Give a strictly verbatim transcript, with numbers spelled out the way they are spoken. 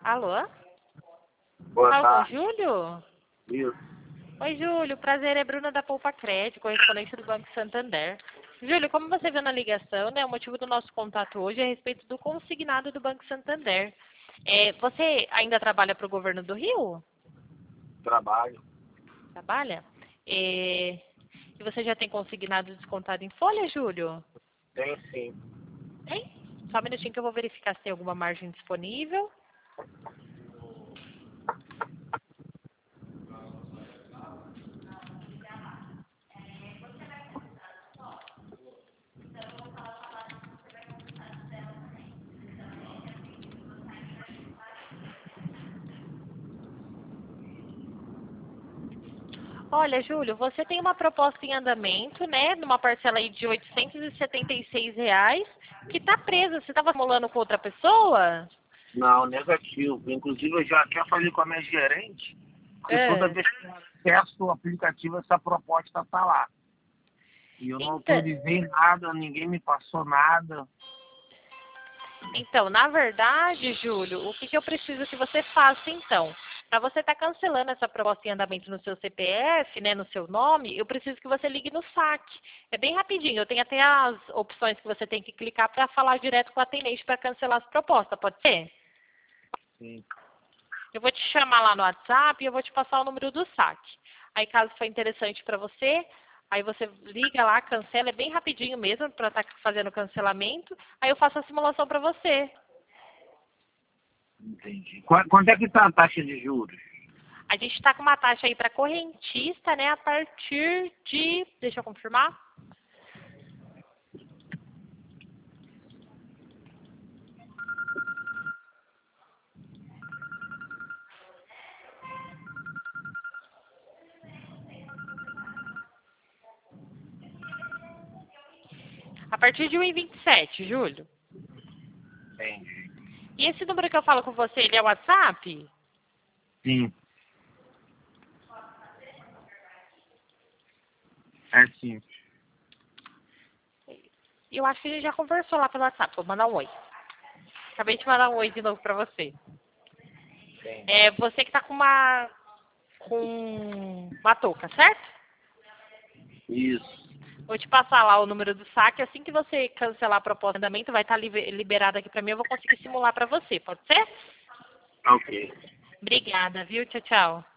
Alô? Boa Alô, tarde. Júlio? Isso. Oi, Júlio. Prazer, é Bruna da Poupa Crédito, correspondente do Banco Santander. Júlio, como você viu na ligação, né, o motivo do nosso contato hoje é a respeito do consignado do Banco Santander. É, você ainda trabalha para o governo do Rio? Trabalho. Trabalha? É, e você já tem consignado descontado em folha, Júlio? Tem sim. Tem? Só um minutinho que eu vou verificar se tem alguma margem disponível. Olha, Júlio, você tem uma proposta em andamento, né, numa parcela aí de oitocentos e setenta e seis reais, que está presa. Você estava simulando com outra pessoa? Não, negativo. Inclusive, eu já até falei com a minha gerente, que toda É. vez que eu acesso o aplicativo, essa proposta está lá. E eu não Então, autorizei nada, ninguém me passou nada. então, na verdade, Júlio, o que, que eu preciso que você faça, então? Para você estar cancelando essa proposta em andamento no seu C P F, né, no seu nome, eu preciso que você ligue no saque. É bem rapidinho. Eu tenho até as opções que você tem que clicar para falar direto com o atendente para cancelar as propostas, pode ser? Sim. Eu vou te chamar lá no WhatsApp e eu vou te passar o número do saque. Aí, caso for interessante para você, aí você liga lá, cancela, é bem rapidinho mesmo para estar fazendo o cancelamento. Aí eu faço a simulação para você. Entendi. Qu- Quanto é que está a taxa de juros? A gente está com uma taxa aí para correntista, né, a partir de... Deixa eu confirmar. A partir de um e vinte e sete, Júlio. Entendi. E esse número que eu falo com você, ele é o WhatsApp? Sim. É sim. Eu acho que a gente já conversou lá pelo WhatsApp. Vou mandar um oi. Acabei de mandar um oi de novo para você. Entendi. É você que está com uma... com uma touca, certo? Isso. Vou te passar lá o número do saque. Assim que você cancelar a proposta de andamento, vai estar liberado aqui para mim. Eu vou conseguir simular para você. Pode ser? Ok. Obrigada, viu? Tchau, tchau.